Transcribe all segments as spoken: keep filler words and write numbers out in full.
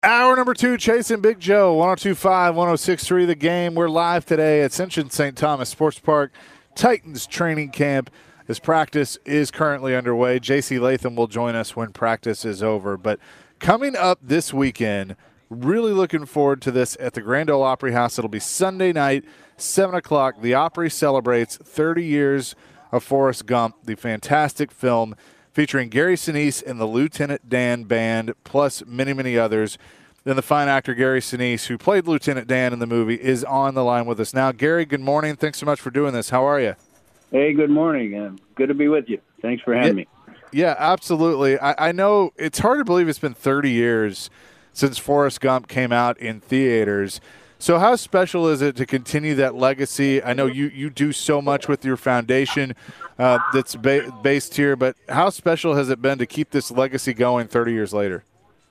Hour number two, Chasing Big Joe, one oh two point five, one oh six point three The Game. We're live today at Ascension Saint Thomas Sports Park, Titans training camp. As practice is currently underway, J C Latham will join us when practice is over. But coming up this weekend, really looking forward to this at the Grand Ole Opry House. It'll be Sunday night, seven o'clock. The Opry celebrates thirty years of Forrest Gump, the fantastic film featuring Gary Sinise and the Lieutenant Dan Band, plus many, many others. Then the fine actor Gary Sinise, who played Lieutenant Dan in the movie, is on the line with us now. Gary, good morning. Thanks so much for doing this. How are you? Hey, good morning. Uh, good to be with you. Thanks for having yeah, me. Yeah, absolutely. I, I know it's hard to believe it's been thirty years since Forrest Gump came out in theaters. So how special is it to continue that legacy? I know you, you do so much with your foundation uh, that's ba- based here, but how special has it been to keep this legacy going thirty years later?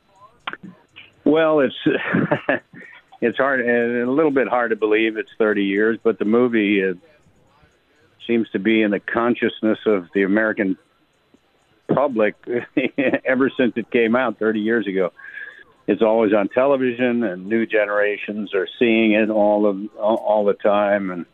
Well, it's it's hard, a little bit hard to believe it's thirty years, but the movie uh, seems to be in the consciousness of the American public ever since it came out thirty years ago. It's always on television, and new generations are seeing it all of all the time. And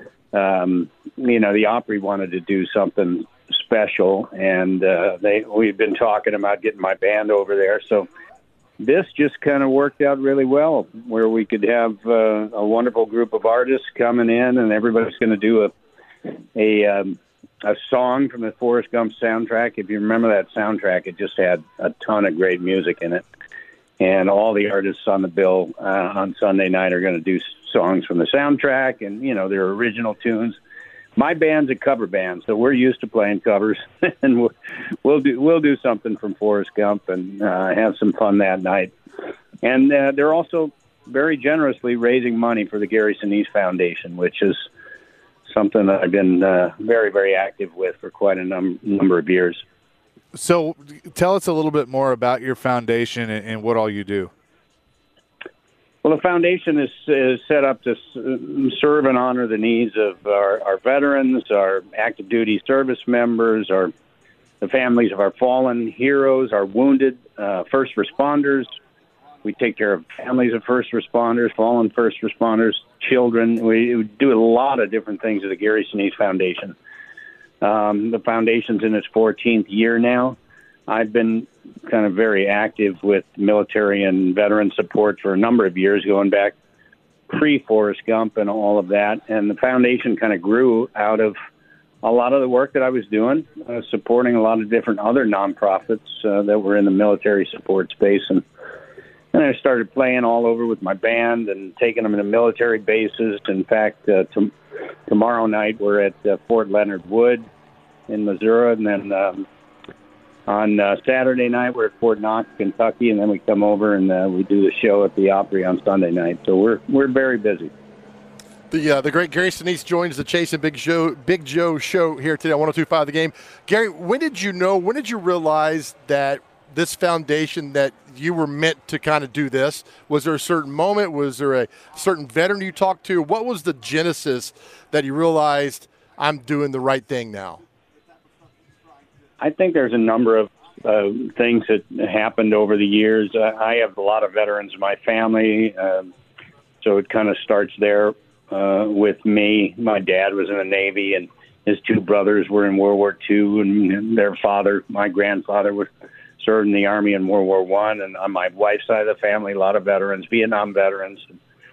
um, you know, the Opry wanted to do something special, and uh, they we've been talking about getting my band over there. So this just kind of worked out really well, where we could have uh, a wonderful group of artists coming in, and everybody's going to do a a um, a song from the Forrest Gump soundtrack. If you remember that soundtrack, it just had a ton of great music in it. And all the artists on the bill uh, on Sunday night are going to do songs from the soundtrack and, you know, their original tunes. My band's a cover band, so we're used to playing covers, and we'll, we'll do we'll do something from Forrest Gump and uh, have some fun that night. And uh, they're also very generously raising money for the Gary Sinise Foundation, which is something that I've been uh, very, very active with for quite a num- number of years. So tell us a little bit more about your foundation and, and what all you do. Well, the foundation is, is set up to s- serve and honor the needs of our, our veterans, our active duty service members, our the families of our fallen heroes, our wounded uh, first responders. We take care of families of first responders, fallen first responders, children. We, we do a lot of different things at the Gary Sinise Foundation. Um, the foundation's in its fourteenth year now. I've been kind of very active with military and veteran support for a number of years, going back pre-Forrest Gump and all of that. And the foundation kind of grew out of a lot of the work that I was doing, uh, supporting a lot of different other nonprofits uh, that were in the military support space. And, and I started playing all over with my band and taking them to military bases. In fact, uh, to, tomorrow night we're at uh, Fort Leonard Wood in Missouri, and then um, on uh, Saturday night we're at Fort Knox, Kentucky, and then we come over and uh, we do the show at the Opry on Sunday night. So we're we're very busy. The uh, the great Gary Sinise joins the Chasing Big Joe Big Joe show here today on one oh two point five The Game. Gary, when did you know? When did you realize that this foundation, that you were meant to kind of do this? Was there a certain moment? Was there a certain veteran you talked to? What was the genesis that you realized I'm doing the right thing now? I think there's a number of uh, things that happened over the years. Uh, I have a lot of veterans in my family, um, so it kind of starts there uh, with me. My dad was in the Navy, and his two brothers were in World War Two, and their father, my grandfather, was served in the Army in World War One. And on my wife's side of the family, a lot of veterans, Vietnam veterans.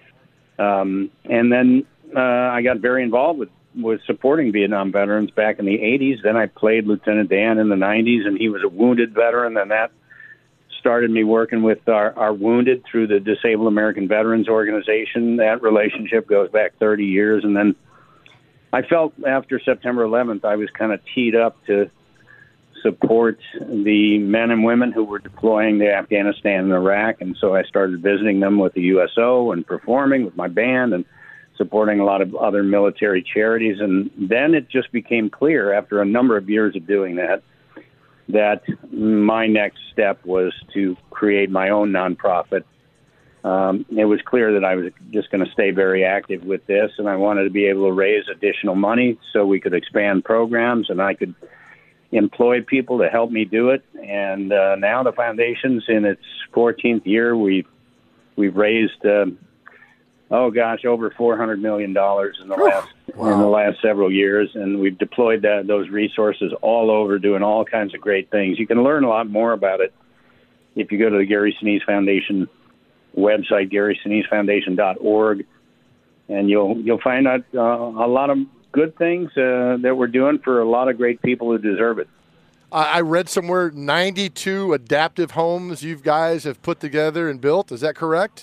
Um, and then uh, I got very involved with was supporting Vietnam veterans back in the eighties. Then I played Lieutenant Dan in the nineties, and he was a wounded veteran. And that started me working with our, our wounded through the Disabled American Veterans Organization. That relationship goes back thirty years. And then I felt after September eleventh, I was kind of teed up to support the men and women who were deploying to Afghanistan and Iraq. And so I started visiting them with the U S O and performing with my band and supporting a lot of other military charities. And then it just became clear after a number of years of doing that, that my next step was to create my own nonprofit. Um, it was clear that I was just going to stay very active with this, and I wanted to be able to raise additional money so we could expand programs and I could employ people to help me do it. And uh, now the foundation's in its fourteenth year. We've we've raised, uh, oh gosh, over four hundred million dollars in the last wow. in the last several years, and we've deployed that those resources all over, doing all kinds of great things. You can learn a lot more about it if you go to the Gary Sinise Foundation website, gary sinise foundation dot org, and you'll you'll find out uh, a lot of good things uh, that we're doing for a lot of great people who deserve it. I read somewhere ninety-two adaptive homes you guys have put together and built. Is that correct?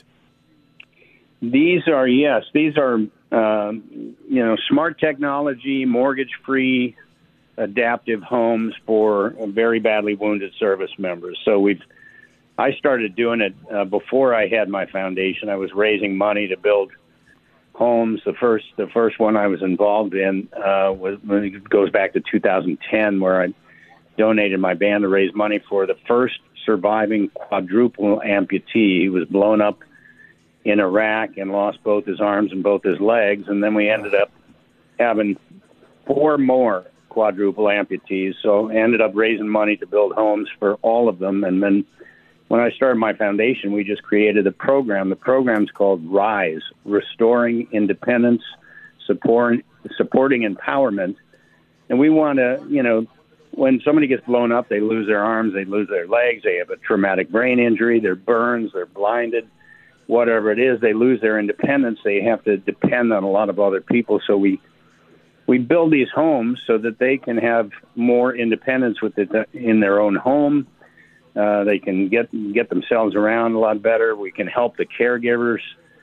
These are, yes, these are, um, you know, smart technology, mortgage-free, adaptive homes for very badly wounded service members. So we've, I started doing it uh, before I had my foundation. I was raising money to build homes. The first, the first one I was involved in uh, was it goes back to two thousand ten, where I donated my band to raise money for the first surviving quadruple amputee. He was blown up in Iraq and lost both his arms and both his legs, and then we ended up having four more quadruple amputees. So I ended up raising money to build homes for all of them, and then when I started my foundation, we just created a program. The program's called RISE, Restoring Independence, Support, Supporting Empowerment. And we want to, you know, when somebody gets blown up, they lose their arms, they lose their legs, they have a traumatic brain injury, they're burns, they're blinded, whatever it is, they lose their independence. They have to depend on a lot of other people. So we we build these homes so that they can have more independence with it in their own home. Uh, they can get get themselves around a lot better. We can help the caregivers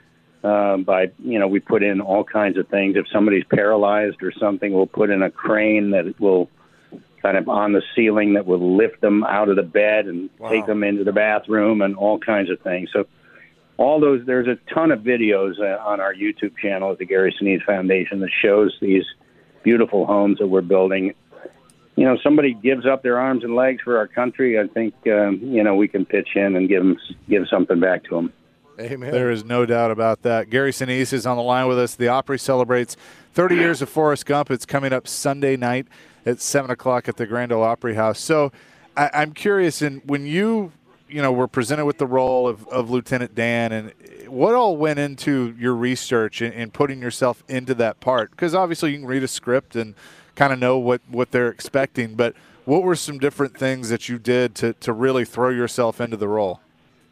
uh, by, you know, we put in all kinds of things. If somebody's paralyzed or something, we'll put in a crane that will kind of on the ceiling that will lift them out of the bed and wow. take them into the bathroom and all kinds of things. So all those, there's a ton of videos uh, on our YouTube channel at the Gary Sinise Foundation that shows these beautiful homes that we're building. You know, somebody gives up their arms and legs for our country, I think, um, you know, we can pitch in and give them, give something back to them. Amen. There is no doubt about that. Gary Sinise is on the line with us. The Opry celebrates thirty years of Forrest Gump. It's coming up Sunday night at seven o'clock at the Grand Ole Opry House. So I, I'm curious, and when you, you know, were presented with the role of, of Lieutenant Dan, and what all went into your research and, and putting yourself into that part? Because obviously you can read a script and kind of know what, what they're expecting, but what were some different things that you did to, to really throw yourself into the role?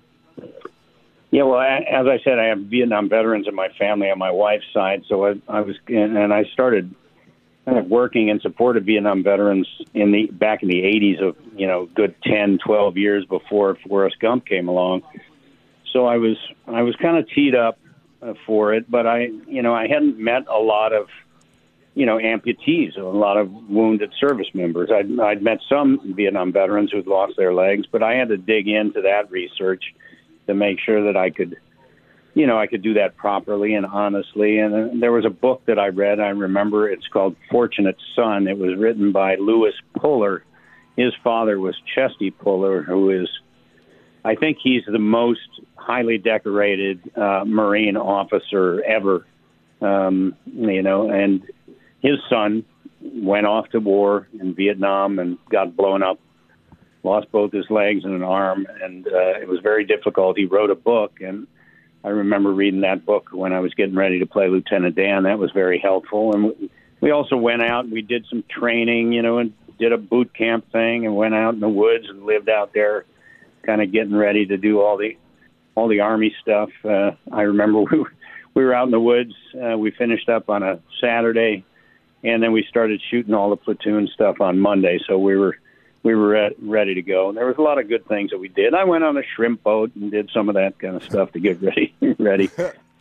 Yeah, well, as I said, I have Vietnam veterans in my family on my wife's side, so I, I was, and I started kind of working in support of Vietnam veterans in the back in the eighties, of you know, good ten, twelve years before Forrest Gump came along. So I was, I was kind of teed up uh, for it, but I, you know, I hadn't met a lot of, you know, amputees, a lot of wounded service members. I'd, I'd met some Vietnam veterans who'd lost their legs, but I had to dig into that research to make sure that I could, you know, I could do that properly and honestly. And uh, there was a book that I read, I remember, it's called Fortunate Son. It was written by Lewis Puller. His father was Chesty Puller, who is, I think he's the most highly decorated uh, Marine officer ever, um, you know, and his son went off to war in Vietnam and got blown up, lost both his legs and an arm, and uh, it was very difficult. He wrote a book, and I remember reading that book when I was getting ready to play Lieutenant Dan. That was very helpful. And we also went out and we did some training, you know, and did a boot camp thing and went out in the woods and lived out there kind of getting ready to do all the all the Army stuff. Uh, I remember we were, we were out in the woods. Uh, we finished up on a Saturday, and then we started shooting all the platoon stuff on Monday. So we were we were re- ready to go. And there was a lot of good things that we did. I went on a shrimp boat and did some of that kind of stuff to get ready. ready.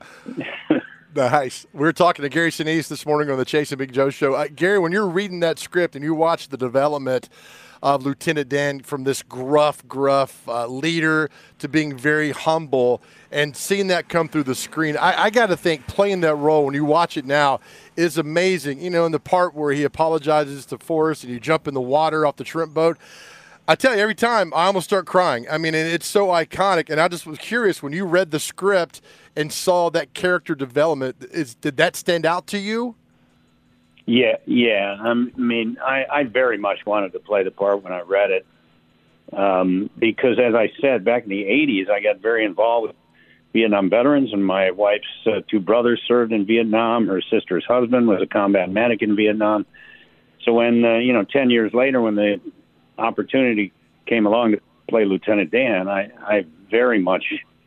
Nice. We were talking to Gary Sinise this morning on the Chasing Big Joe show. Uh, Gary, when you're reading that script and you watch the development of Lieutenant Dan from this gruff, gruff uh, leader to being very humble and seeing that come through the screen, I, I got to think playing that role when you watch it now is amazing. You know, in the part where he apologizes to Forrest and you jump in the water off the shrimp boat, I tell you, every time I almost start crying. I mean, it's so iconic. And I just was curious, when you read the script and saw that character development, is, did that stand out to you? Yeah, yeah. Um, I mean, I, I very much wanted to play the part when I read it, um, because, as I said, back in the eighties, I got very involved with Vietnam veterans, and my wife's uh, two brothers served in Vietnam. Her sister's husband was a combat medic in Vietnam. So when, uh, you know, ten years later, when the opportunity came along to play Lieutenant Dan, I, I very much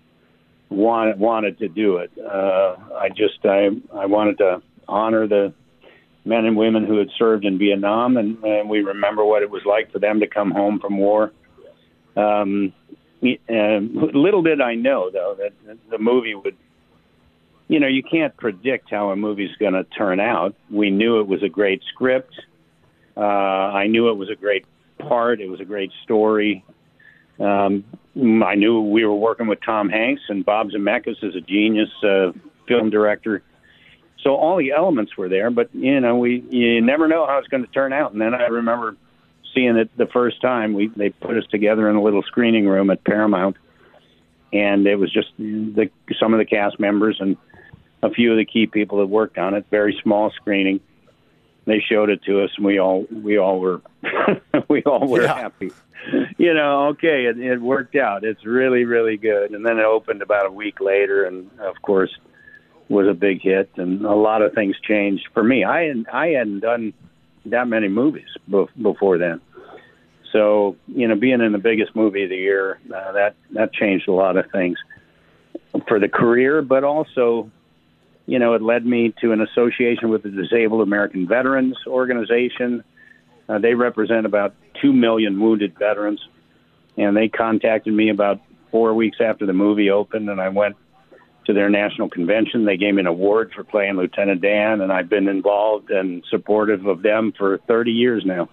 wanted wanted to do it. Uh, I just I I wanted to honor the men and women who had served in Vietnam, and, and we remember what it was like for them to come home from war. Um, and little did I know, though, that the movie would, you know, you can't predict how a movie's going to turn out. We knew it was a great script. Uh, I knew it was a great part. It was a great story. Um, I knew we were working with Tom Hanks, and Bob Zemeckis is a genius uh, film director. So all the elements were there, but, you know, we you never know how it's going to turn out. And then I remember seeing it the first time. We They put us together in a little screening room at Paramount, and it was just the, some of the cast members and a few of the key people that worked on it. Very small screening. They showed it to us, and we all we all were we all were yeah. happy. You know, okay, it, it worked out. It's really, really good. And then it opened about a week later, and of course, was a big hit, and a lot of things changed for me. I hadn't, I hadn't done that many movies before then. So, you know, being in the biggest movie of the year, uh, that, that changed a lot of things for the career, but also, you know, it led me to an association with the Disabled American Veterans Organization. Uh, they represent about two million wounded veterans, and they contacted me about four weeks after the movie opened, and I went to their national convention. They gave me an award for playing Lieutenant Dan, and I've been involved and supportive of them for thirty years now.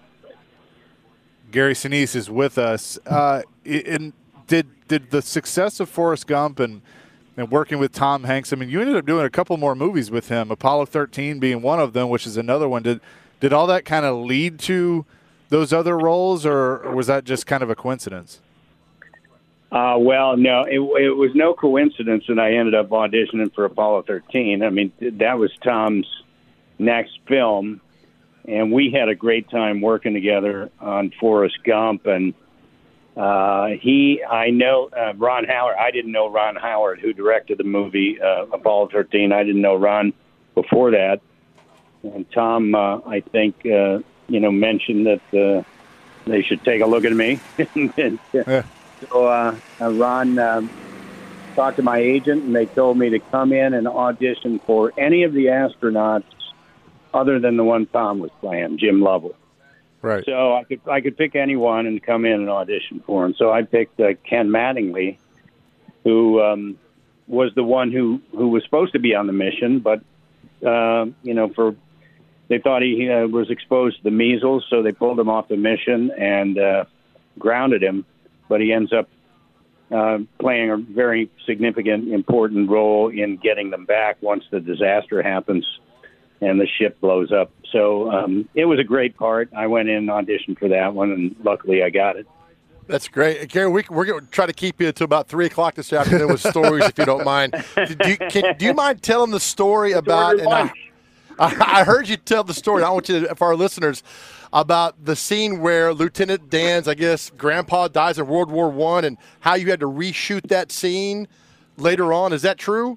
Gary Sinise is with us. Uh, and did did the success of Forrest Gump and, and working with Tom Hanks, I mean, you ended up doing a couple more movies with him, Apollo thirteen being one of them, which is another one. Did, did all that kind of lead to those other roles, or, or was that just kind of a coincidence? Uh, well, no, it, it was no coincidence that I ended up auditioning for Apollo thirteen. I mean, that was Tom's next film, and we had a great time working together on Forrest Gump. And uh, he, I know uh, Ron Howard. I didn't know Ron Howard, who directed the movie uh, Apollo thirteen. I didn't know Ron before that. And Tom, uh, I think, uh, you know, mentioned that uh, they should take a look at me. and, yeah. So uh, uh, Ron um, talked to my agent, and they told me to come in and audition for any of the astronauts other than the one Tom was playing, Jim Lovell. Right. So I could I could pick anyone and come in and audition for him. So I picked uh, Ken Mattingly, who um, was the one who, who was supposed to be on the mission, but uh, you know, for they thought he uh, was exposed to the measles, so they pulled him off the mission and uh, grounded him. But he ends up uh, playing a very significant, important role in getting them back once the disaster happens and the ship blows up. So um, it was a great part. I went in and auditioned for that one, and luckily I got it. That's great. Gary, we, we're going to try to keep you until about three o'clock this afternoon with stories, if you don't mind. Do you, can, do you mind telling the story about – and I, I heard you tell the story. I want you to, for our listeners, about the scene where Lieutenant Dan's, I guess, grandpa dies in World War One, and how you had to reshoot that scene later on. Is that true?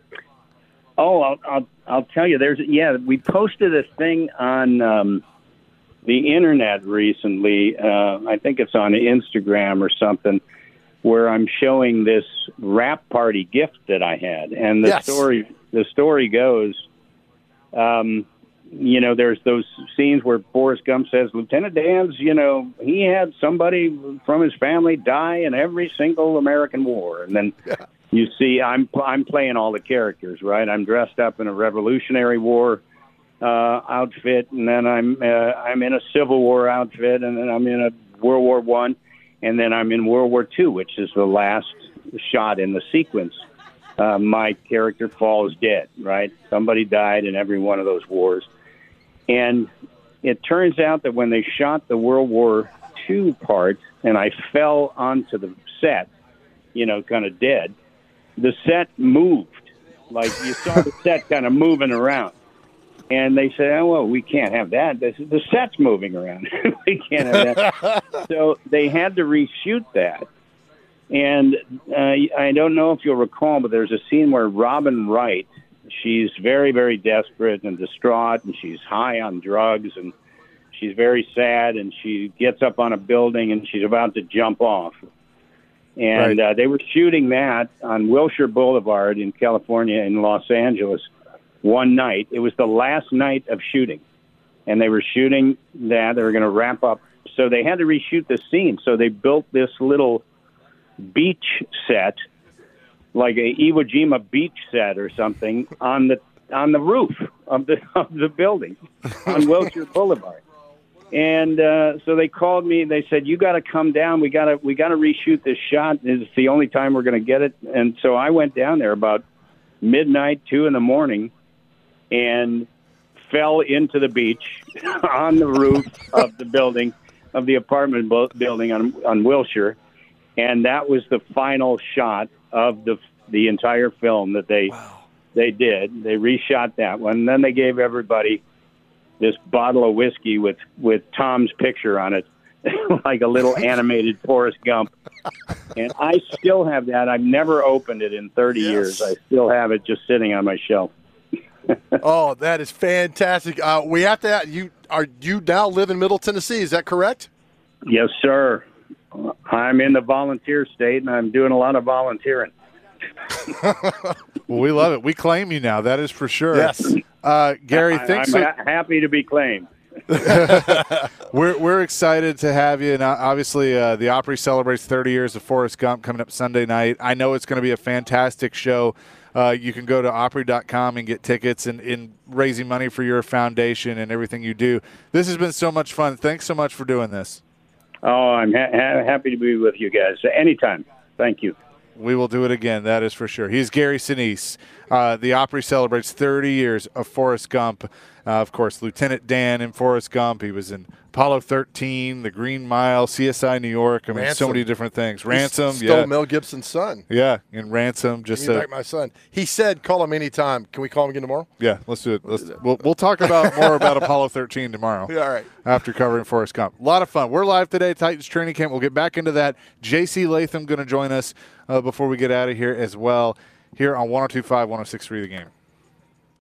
Oh, I'll I'll, I'll tell you. There's yeah, we posted a thing on um, the internet recently. Uh, I think it's on Instagram or something, where I'm showing this wrap party gift that I had, and the yes. story the story goes. Um, You know, there's those scenes where Forrest Gump says, Lieutenant Dan's, you know, he had somebody from his family die in every single American war. And then yeah. you see I'm I'm playing all the characters, right? I'm dressed up in a Revolutionary War uh, outfit, and then I'm uh, I'm in a Civil War outfit, and then I'm in a World War One, and then I'm in World War Two, which is the last shot in the sequence. Uh, my character falls dead, right? Somebody died in every one of those wars. And it turns out that when they shot the World War Two part, and I fell onto the set, you know, kind of dead, the set moved. Like you saw the set kind of moving around. And they said, oh, well, we can't have that. This, the set's moving around. We can't have that. So they had to reshoot that. And uh, I don't know if you'll recall, but there's a scene where Robin Wright, she's very, very desperate and distraught, and she's high on drugs, and she's very sad, and she gets up on a building, and she's about to jump off. And right. uh, they were shooting that on Wilshire Boulevard in California in Los Angeles one night. It was the last night of shooting, and they were shooting that. They were going to wrap up. So they had to reshoot the scene. So they built this little beach set, like a Iwo Jima beach set or something, on the on the roof of the of the building on Wilshire Boulevard. And uh, so they called me. They said, "You got to come down. We got to we got to reshoot this shot. It's the only time we're going to get it." And so I went down there about midnight, two in the morning, and fell into the beach on the roof of the building, of the apartment building on on Wilshire. And that was the final shot of the the entire film that they wow. they did. They reshot that one. And then they gave everybody this bottle of whiskey with, with Tom's picture on it, like a little animated Forrest Gump. And I still have that. I've never opened it in thirty yes. years. I still have it just sitting on my shelf. Oh, that is fantastic. Uh, we have to. You are you now live in Middle Tennessee? Is that correct? Yes, sir. I'm in the volunteer state, and I'm doing a lot of volunteering. Well, we love it. We claim you now. That is for sure. Yes. Uh, Gary, I, thanks. I'm so- ha- happy to be claimed. we're we're excited to have you, and obviously uh, the Opry celebrates thirty years of Forrest Gump coming up Sunday night. I know it's going to be a fantastic show. Uh, you can go to Opry dot com and get tickets and in raising money for your foundation and everything you do. This has been so much fun. Thanks so much for doing this. Oh, I'm ha- ha- happy to be with you guys anytime. Thank you. We will do it again, that is for sure. He's Gary Sinise. Uh, the Opry celebrates thirty years of Forrest Gump. Uh, of course, Lieutenant Dan in Forrest Gump. He was in Apollo thirteen, The Green Mile, C S I New York. I mean, Ransom. so many different things. Ransom, he stole yeah. Mel Gibson's son. Yeah, in Ransom. Just Give me a, back my son. He said, "Call him anytime." Can we call him again tomorrow? Yeah, let's do it. Let's, we'll, we'll talk about more about Apollo thirteen tomorrow. Yeah, all right. After covering Forrest Gump. A lot of fun. We're live today at Titans Training Camp. We'll get back into that. J C Latham going to join us uh, before we get out of here as well, here on one oh two point five, one oh six point three The Game.